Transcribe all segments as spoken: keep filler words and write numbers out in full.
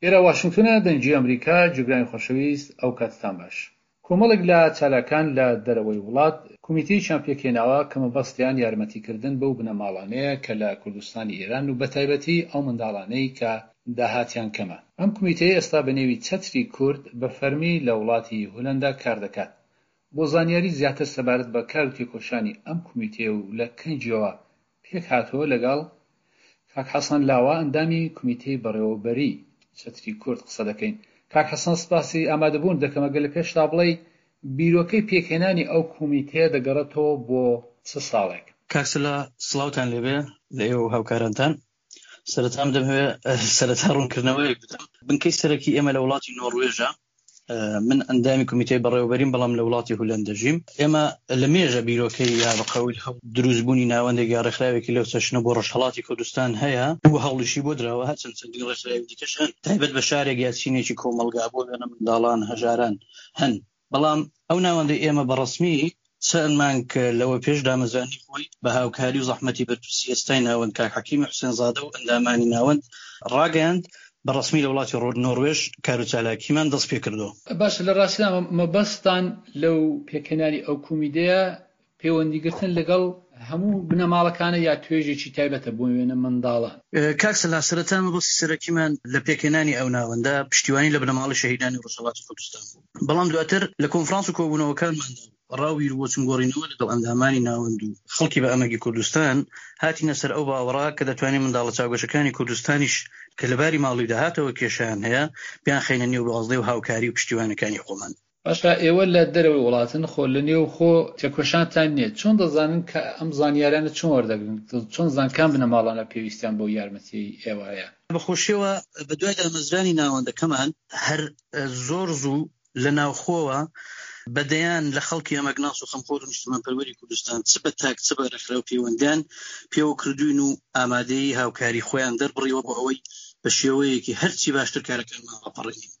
ئێرە واشنگتنە دەنگی ئەمریکا جگرانی خۆشەویست ئەو کاتتان باش. کۆمەڵێک لە چالاکان لە دەرەوەی وڵات کۆمیتەیەکیان پێکهێناوە کە مەبەستیان یارمەتیکردن بەو بنەماڵانەیە کە لە کوردستانی ئێران و بەتایبەتی ئەو منداڵانەی کە داهاتیان کەمە. ئەم کۆمیتەیە ئێستا بەنێوی چەتری کورد بە فەرمی لە وڵاتی هۆلەندا کار دەکات. بۆ زانیاری زیاتر سەبارەت بە کار و تێکۆشانی ئەم کۆمیتەیە و لە کەنجەوە پێک هاتووە لەگەڵ کاک حەسەن لاوە ئەندامی کۆمیتەی بەڕێوەبەری چەتری کورد قسە دەکەین. کاک حەسەن سپاسی ئامادەبوون دەکەم ئەگەر لە پێشتا بڵێ بیرۆکەی پێکهێنانی ئەو کۆمیتەیە دەگەڕێتەوە بۆ چ ساڵێک؟ کاکسلا سڵاوتان لێبێ لە ئێوە هاوکارانتان. سەرەتام دەمەوێت سەرەتا ڕوونکردنەوەیەک بدەم. بنکەی سەرەکی ئێمە لە وڵاتی نۆڕوێژە، من ئەندامی کۆمیتەی بەڕێوەبەریم، بەڵام لە وڵاتی هۆلەند دەژیم. ئێمە لە مێژە بیرۆکەی یا بە قەول دروستبوونی ناوەندێک یا ڕێکخراوێکی لەو چەشنە بۆ ڕۆژهەڵاتی کوردستان هەیە و هەوڵیشی بۆ درراوە هەچەند چەندین ڕێکخراوی دیکەش هەن، تایبەت بە شارێک یا چینێکی کۆمەلگا بۆ وێنە منداڵان هەژاران هەن. بەڵام ئەو ناوەندەی ئێمە بەڕەسمی چەند مانگ لەوە پێش دامەزانی خۆی بە هاوکاری و زەحمەتی بەرپرسی ئێستای ناوەند کاک حەکیم حوسێن زادە و ئەندامانی ناوەند ڕاگەیاند بەڕەسمی لە وڵاتی نۆڕوێژ کار و چالاکیمان دەست پێ کردەوە. باشە، لە ڕاستیدا مەبەستان لەو پێکهێنانی ئەو کۆمیتەیە پەیوەندیگرتن لەگەڵ هەموو بنەماڵەکانە یا توێژێکی تایبەتە بۆ وێنە منداڵان؟ کاکسلا سەرەتا مەبەستی سەرەکیمان لە پێکهێنانی ئەو ناوەندە پشتیوانی لە بنەماڵی شەهیدانی ڕۆژهەڵاتی کوردستان بوو. بەڵام دواتر لە کۆنفرانس و کۆبوونەوەکانماندا ڕاویر بۆ چنگۆڕینەوە لەگەڵ ئەندامانی ناوەند و خەڵکی بە ئەمەگی کوردستان هاتینە سەر ئەو باوەڕا کە دەتوانین منداڵە چاوگەشەکانی کوردستانیش کە لەباری ماڵی داهاتەوە کێشیان هەیە بیان خەینە نێو بەڵزدەی و هاوکاری و پشتیوانەکانی خۆمان. باشە، ئێوە لە دەرەوەی وڵاتن، خۆ لە نێو خۆ تێکۆشانتان نییە. چۆن دەزانن کە ئەم زانیاریانە چۆن وەردەگرن؟ چۆن زانکان بنەماڵانە پێویستیان بۆ یارمەتی ئێوە هەیە؟ بەخۆشیەوە بە دوای دامەزرانی ناوەندەکەمان هەر زۆر زوو لە ناوخۆوە بەدەیان لە خەڵکی ئەمەگناس و خەمخۆر و نیشتیمانپەروەری کوردستان چ بە تاک چ بە ڕێکخراو و پەیوەندیان پێوە کردوین و ئامادەی هاوکاری خۆیان دەربڕیەوە بۆ ئەوەی بە شێوەیەکی هەرچی باشتر کارەکانمان بەپەڕێنین.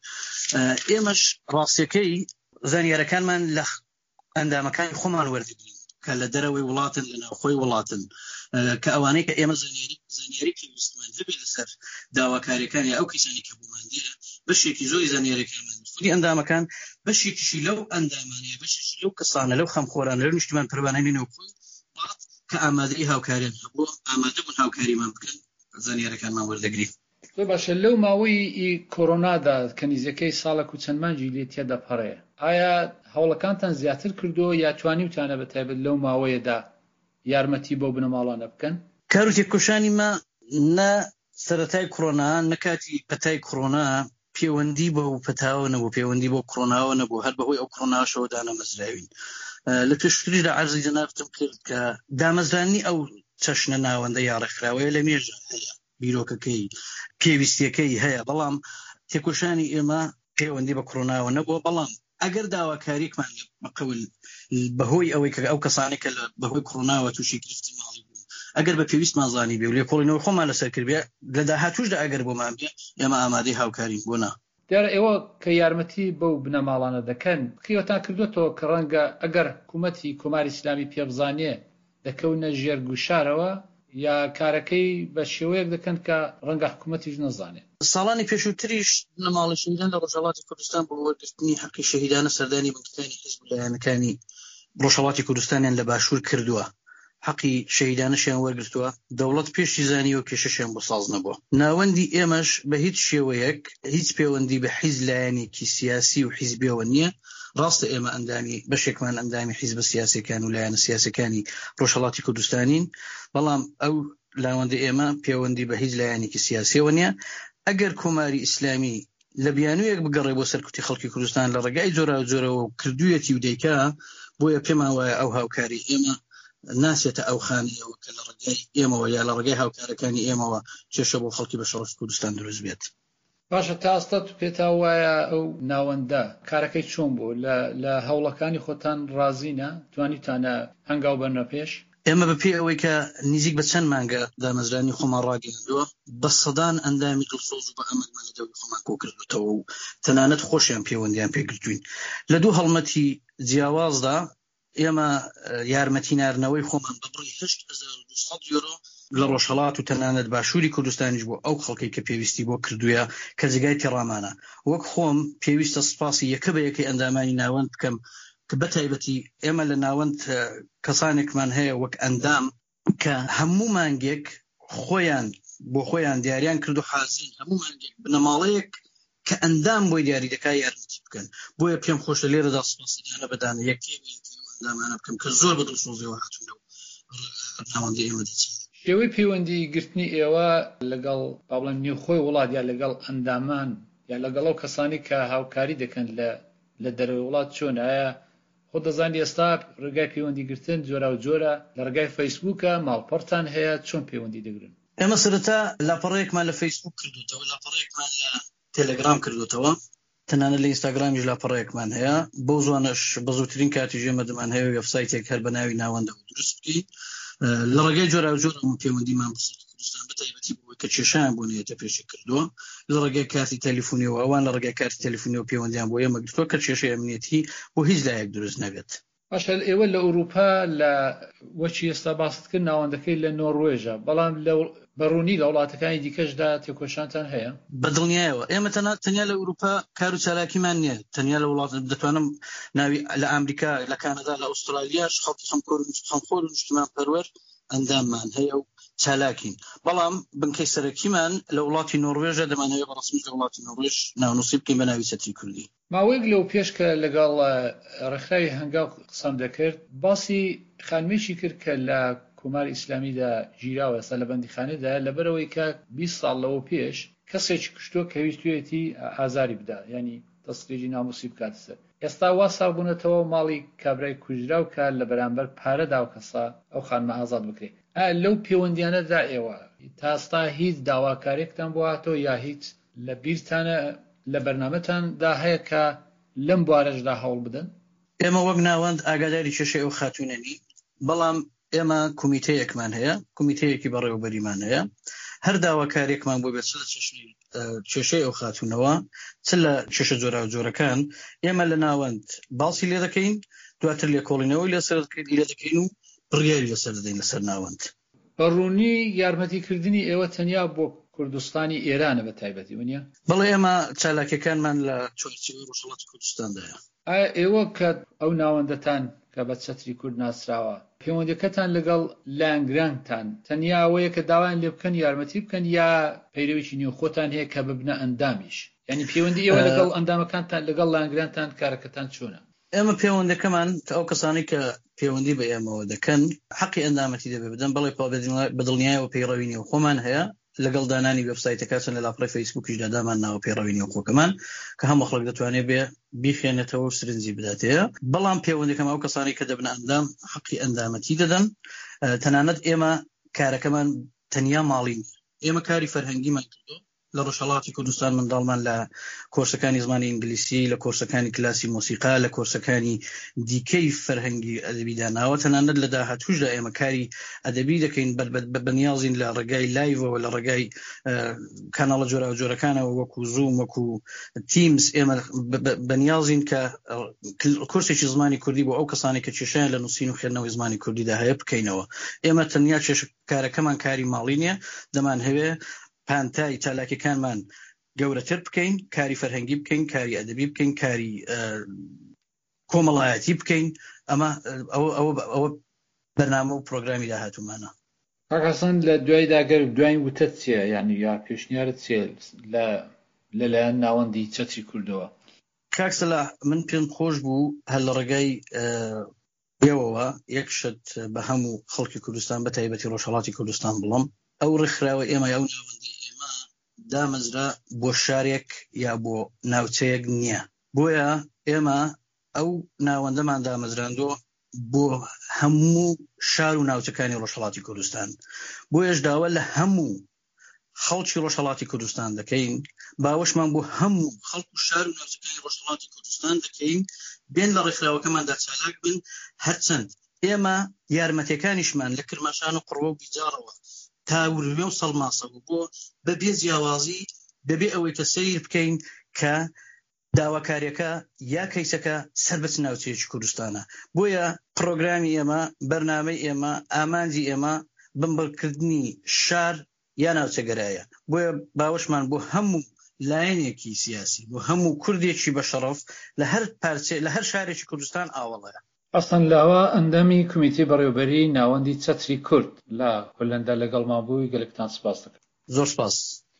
ئێمەش ڕاستیەکەی زانیارەکانمان لە ئەندامەکانی خۆمان وەردەگرین کە لە دەرەوەی وڵاتن، لە ناوخۆی وڵاتن، کە ئەوانەی کە ئێمە زانیاری زانیاری پێویستمان هەبێت لەسەر داواکاریەکانی ئەو کەسانی کە بۆمان دێرە، بەشێکی زۆری زانیاریەکانمان خودی ئەندامەکان بەشێکیشی لەو ئەندامانەیە، بەشێکی لەو کەسانە، لەو خەمخۆرانە، لەو نیشتیمانپەروەرانەی نێوخۆی وڵات کە ئامادەی هاوکاریان هەبووە ئامادە بوون هاوکاریمان بکەن، زانیاریەکانمان وەردەگرین. باشە، لەو ماوەی کۆرۆنادا کە نزیکەی ساڵێک و چەند مانگی لێ تێدا پەڕێ، ئایا هەوڵەکانتان زیاتر کردووە یا توانیوتانە بەتایبەت لەو ماوەیەدا یارمەتی بۆ بنەماڵان بکەن؟ کار و تێکۆشانی ما نە سەرەتای کۆرۆنا نە کاتی پەتای کۆرۆنا پەیوەندی بە و پەتاوە نەبوو، پەیوەندی بۆ کۆرۆناوە نەبوو، هەر بەهۆی ئەو کۆرۆناشەوە دامەزراوین. لە پێشتریدا عەرزی جەنابەتم کرد کە دامەزرانی ئەو چەشنە ناوەندە یا ڕێکخراوەیە لە مێژە هەیە، بیرۆکەکەی پێویستیەکەی هەیە، بەڵام تێکۆشانی ئێمە پەیوەندی بە کۆرۆناوە نەبووە. بەڵام ئەگەر داواکاریکمان بەقەول بەهۆی ئەوەی کە ئەو کەسانی کە بەهۆی کۆرۆناوە تووشی گرفتی ماڵی بوو ئەگەر بە پێویستمان زانی بێ و لێکۆڵینەوەی خۆمان لەسەر کردبێ لە داهاتووشدا ئەگەر بۆمان بێ ئێمە ئامادەی هاوکارین بۆ نا. دیارە ئێوە کە یارمەتی بەو بنەماڵانە دەکەن، قیوەتان کردوێتەوە کە ڕەنگە ئەگەر حکوومەتی کۆماری ئیسلامی پێبزانێ دەکەونە ژێر گوشارەوە، یا کارەکەی بە شێوەیەک دەکەن کە ڕەنگە حکوومەتیش نەزانێت؟ ساڵانی پێشووتریش بنەماڵی شەهیدان لە ڕۆژهەڵاتی کوردستان بۆ وەرگرتنی حەقی شەهیدانە سەردانی بنکەکانی حیزب لایەنەکانی ڕۆژهەڵاتی کوردستانیان لە باشوور کردووە، حەقی شەهیدانەشیان وەرگرتووە، دەوڵەت پێشی زانیوە کێشەشیان بۆ ساز نەبووە. ناوەندی ئێمەش بە هیچ شێوەیەک هیچ پەیوەندی بە حیزب لایەنێکی سیاسی و حیزبیەوە نییە. ڕاستە ئێمە ئەندامی بەشێکمان ئەندامی حیزبە سیاسیەکان و لایەنە سیاسەکانی ڕۆژهەڵاتی کوردستانین، بەڵام ئەو لاوەندە ئێمە پەیوەندی بە هیچ لایەنێکی سیاسیەوە نییە. ئەگەر کۆماری ئیسلامی لە بیانوویەک بگەڕێ بۆ سەرکوتی خەڵکی کوردستان لە ڕێگای جۆرا جۆرەوە کردوویەتی و دەیکا، بۆیە پێمان وایە ئەو هاوکاری ئێمە ناسێتە ئەو خانەیەوە کە لە ڕێگای ئێمەوە یا لە ڕێگای هاوکارەکانی ئێمەوە کێشە بۆ خەڵکی بە شەڕۆژ کوردستان دروست بێت. باشە، تا ئێستا پێتا وایە ئەو ناوەندە کارەکەی چۆن بوو؟ لە هەوڵەکانی خۆتان ڕازینە؟ توانیتانە هەنگاو بەرنە پێش؟ ئێمە بەپێی ئەوەی کە نزیک بە چەند مانگە دامەزرانی خۆمان ڕاگەیاندووە، بە سەدان ئەندامی دڵسۆز و بە ئەمەدمان لە دەوری خۆمان کۆ کردوتەوە و تەنانەت خۆشیان پەیوەندیان پێگرتوین. لە دوو هەڵمەتی جیاوازدا ئێمە یارمەتی نارنەوەی خۆمان بە بڕی هەشت هەزار و دووسەد یۆرۆ لە ڕۆژهەڵات و تەنانەت باشووری کوردستانیش بۆ ئەو خەڵکی کە پێویستی بۆ کردووە کە جگای تێڕامانە. وەک خۆم پێویستە سوپاسی یەکە بە یەکەی ئەندامانی ناوەند بکەم کە بەتایبەتی ئێمە لە ناوەند کەسانێکمان هەیە وەک ئەندام کە هەموو مانگێک خۆیان بۆ خۆیان دیاریان کرد و حازین هەموو مانگێک بنەماڵەیەک کە ئەندام بۆی دیاری دەکا یارمەتی بکەن. بۆیە پێم خۆشە لێرەدا سوپاسیانە بەدانە یەکێ ئەندامانە بکەم کە زۆر بەدڵسۆزیەوە هاتوونەوە ناوەندی ئێمە دەچێت. شێوەی پەیوەندی گرتنی ئێوە لەگەڵ باڵێن نێوخۆی وڵات یا لەگەڵ ئەندامان یا لەگەڵ ئەو کەسانی کە هاوکاری دەکەن لە لە دەرەوەی وڵات چۆن؟ ئایا خۆ دەزانانی ئێستا ڕێگای پەیوەندی گرتن جۆرا و جۆرە لە ڕێگای فەیسبووکە ماڵپەڕتان هەیە چۆن پەیوەندی دەگرن؟ ئێمە سەرەتا لاپەڕەیەکمان لە فەیسبووک کردوتەوە، لاپەڕەیەکمان لە تێلەگرام کردوتەوە، تەنانە لە ئینستاگرامیش لاپەڕەیەکمان هەیە. بۆ زوانش بە زووترین کاتی ژێمەدەمان هەیە وێبسایتێک هەر بە ناوی ناوەندە دروست بکەین لە ڕێگای جۆرا و جۆر پەیوەندیمان بەسەر کوردستان بەتایبەتی بۆ کە کێشیان بۆ نێتە پێشی کردووە لە ڕێگای کارتی تەلیفۆنیەوە ئەوان لە ڕێگای کارتی تەلیفۆنیەوە پەیوەندیان بۆ ئێمە گرتووە کە کێشەی ئەمنیەتی بۆ هیچ لایەک دروست نەبێت. باشە ئێوە لە ئەوروپا لە وەچی ئێستا باست کرد ناوەندەکەی لە نۆڕوێژە، بەڵام لە بەڕوونی لە وڵاتەکانی دیکەشدا تێکۆشانتان هەیە؟ بەدڵنیایەوە ئێمە تەنیا تەنیا لە ئەوروپا کار و چالاکیمان نییە، تەنیا لە وڵات دەتوانم ناوی لە ئەمریکا، لە کانادا، لە ئوسترالیاش خەڵکی خەمخۆر و نیشتمان پەروەر ئەنداممان هەیە و چالاکین. بەڵام بنکەی سەرەکیمان لە وڵاتی نۆڕوێژە دەمانەوێت بەڕسمیش لە وڵاتی نۆڕوێژ ناونووسی بکەین بە ناوی چەتری کوردی. ماوەیەک لەو پێش کە لەگەڵ ڕێکخراوی هەنگاو قسەم دەکرد باسی خانمێکی کرد کە لە کۆماری ئیسلامیدا ژیراوە ئێستا لە بەندیخانەدا لەبەرەوەی کە بیست ساڵ لەوە پێش کەسێکی کوشتووە کە ویستوێتی ئازاری بدا، ینی دەستێژی ناموسی بکات سەر. ئێستا وا سابوونەتەوە ماڵی کابرای کوژرا و کار لە بەرامبەر پارەدا و کەسا ئەو خانمە ئازاد بکرێت. لەو پەیوەندیانەدا ئێوە تا ئێستا هیچ داواکارێکتان بۆ هاتۆ یا هیچ لە بیرتانە لە بەرنامەتاندا هەیە کە لەم بوارەشدا هەوڵ بدەن؟ ئێمە وەک ناوەند ئاگاداری کێشەی ئەو خاتوونەنی، بەڵام ئێمە کۆمیتەیەکمان هەیە، کۆمیتەیەکی بەڕێوەبەریمان هەیە، هەر داواکارێکمان بۆ بێت لە کێشەی ئەو خاتوونەوە چ لە کێشە جۆرا و جۆرەکان ئێمە لە ناوەند باڵسی لێ دەکەین، دواتر لێکۆڵینەوەی لەسەر لێ دەکەین و بڕیاری لەسەر دەدەین لەسەر ناوەند. بەڕوونی یارمەتیکردنی ئێوە تەنیا بۆ کوردستانی ئێرانە بە تایبەتی وانە؟ بەڵێ ئێمە چالاکیەکانمان لە چوارچێوەی ڕۆژهەڵاتی کوردستاندایە. ئایا ئێوە کە ئەو ناوەندەتان کە بە چەتری کورد ناسراوە پەیوەندیەکەتان لەگەڵ لایەنگرانتان تەنیا ئەوەیە کە داوایان لێ بکەن یارمەتی بکەن یا پەیرەویی نێوخۆتان هەیە کە ببنە ئەندامیش؟ یعنی پەیوەندی ئێوە لەگەڵ ئەندامەکانتان لەگەڵ لایەنگرانتان کارەکەتان چۆنە؟ ئێمە پەیوەندەکەمان کە ئەو کەسانی کە پەیوەندی بە ئێمەوە دەکەن حەقی ئەندامەتی دەبێ بدەن، بەڵێ بەدڵنیایەوە پەیڕەوی نێوخۆمان هەیە لەگەڵ دانانی وێبسایتەکە چەند لە لاپەڕی فەیسبووکیشدا دامان ناوە پەیڕەوی نێوخۆکەمان کە هەموو خەڵک دەتوانێت بێ بیخێنێتەوە و سرنجی بداتەیە. بەڵام پەیوەندەکەم ئەو کەسانی کە دەبنە ئەندام حەقی ئەندامەتی دەدەن. تەنانەت ئێمە کارەکەمان تەنیا ماڵی، ئێمە کاری فەرهەنگیمان کردو لە ڕۆژهەڵاتی کوردستان منداڵمان لە کۆرسەکانی زمانی ئینگلیسی، لە کۆرسەکانی کلاسی مۆسیقا، لە کۆرسەکانی دیکەی فەرهەنگی ئەدەبی داناوە. تەنانەت لە داهاتووشدا ئێمە کاری ئەدەبی دەکەین بەنیازین لە ڕێگای لایڤەوە، لە ڕێگای کاناڵە جۆرا و جۆرەکانەوە وەکو زووم، وەکو تیمز. ئێمە بەنیازین کە کورسێکی زمانی کوردی بۆ ئەو کەسانی کە کێشیان لە نووسین و خوێندنەوەی زمانی کوردیدا هەیە بکەینەوە. ئێمە تەنیا کارەکەمان کاری ماڵی نییە، دەمان هەوێ پانتای چالاکیەکانمان گەورەتر بکەین، کاری فەرهەنگی بکەین، کاری ئەدەبی بکەین، کاری کۆمەڵایەتی بکەین. ئەمە ئەوە بەرنامە و پرۆگرامی داهاتوومانە. حەسەن لە دوای داگەر دوای وتەت چییە؟ یعنی یا پێشنیارت چییە لە لەلایەن ناوەندی چەتری کوردەوە؟ کاکسەلا من پێم خۆش بوو هەر لە ڕێگای ئێوەوە یەکشت بە هەموو خەڵکی کوردستان بە تایبەتی ڕۆژهەڵاتی کوردستان بڵم ئەو ڕێکخراوە ئێمە یا ناوەندی ئێمە دامەزرا بۆ شارێک یا بۆ ناوچەیەک نییە. بۆیە ئێمە ئەو ناوەندەمان دامەزراندۆ بۆ هەموو شار و ناوچەکانی ڕۆژهەڵاتی کوردستان. بۆیەش داوە لە هەموو خەڵکی ڕۆژهەڵاتی کوردستان دەکەین، باوەشمان بۆ هەموو خەڵک و شار و ناوچەکانی ڕۆژهەڵاتی کوردستان دەکەین بێن لە ڕێکخراوەکەماندا چالاک بن. هەرچەند ئێمە یارمەتیەکانیشمان لە کرماشان و قڕوە و بیجارەوە تاوروێ و سەڵماسە بوو بۆ بەبێ جیاوازی بەبێ ئەوەی کە سیر بکەین کە داواکاریەکە یا کەیسەکە سەربەت ناوچەیەکی کوردستانە. بۆیە پرۆگرامی ئێمە، بەرنامەی ئێمە، ئامانجی ئێمە بمبەرکردنی شار یا ناوچەگەرایە. بۆیە باوەشمان بۆ هەموو لایەنێکی سیاسی بۆ هەموو کوردێکی بە شەڕەف لە هەر پارچێ لە هەر شارێکی کوردستان ئاوەڵەیە. ئەستان لاوە ئەندەمی کمیتی بەڕێوەبەری ناوەندی چەتری کورد لە هۆلەندا لەگەڵمان بووی گەلێکتان سپاس دەکەم. زۆر سپاس.